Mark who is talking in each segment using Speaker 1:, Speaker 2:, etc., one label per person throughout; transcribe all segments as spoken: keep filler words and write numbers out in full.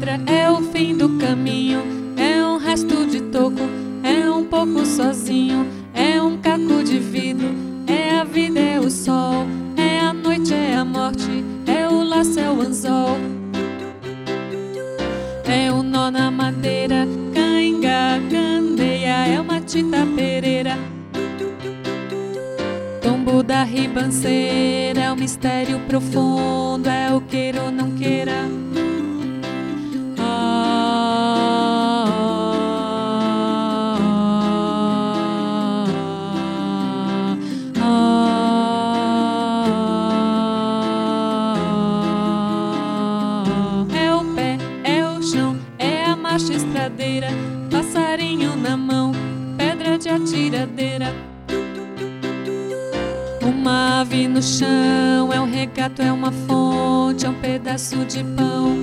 Speaker 1: pedra, é o fim do caminho, é um resto de toco, é um pouco sozinho, é um caco de vidro, é a vida, é o sol, é a noite, é a morte, é o laço, é o anzol, é o nó na madeira, canga, candeia, é uma tita pereira, tombo da ribanceira, é um mistério profundo, é o queira ou não queira. Estradeira, passarinho na mão, pedra de atiradeira, uma ave no chão, é um regato, é uma fonte, é um pedaço de pão.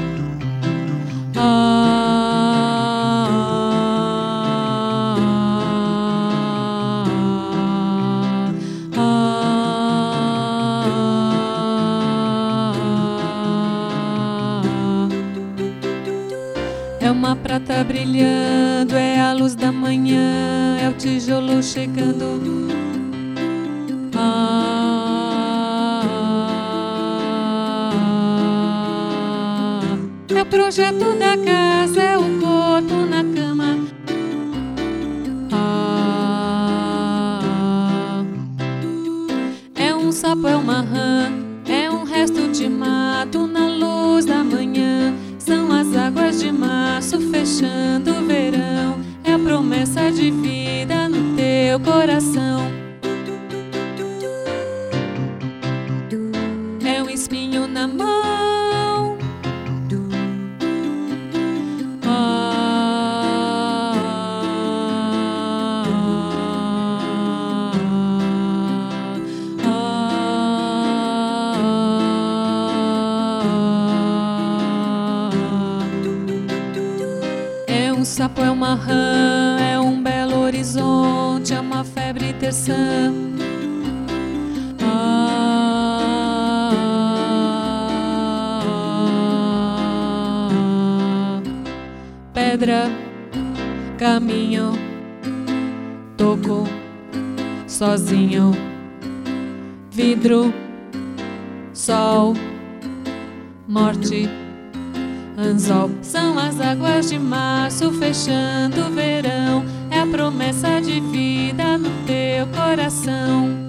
Speaker 1: Ah, ah, ah, é uma prata brilhando, é a luz da manhã, é o tijolo chegando. Ah, é o projeto da casa, é o corpo na cama. Ah, é um sapo, é uma rã, é um resto de mato na luz da manhã. São as águas de março fechando o verão, é a promessa de vida no teu coração. É um espinho na mão. Ah, ah, ah. É um sapo, é uma rã, é um belo horizonte, é uma febre terçã. Pedra, caminho, toco, sozinho, vidro, sol, morte, anzol. São as águas de março fechando o verão, é a promessa de vida no teu coração.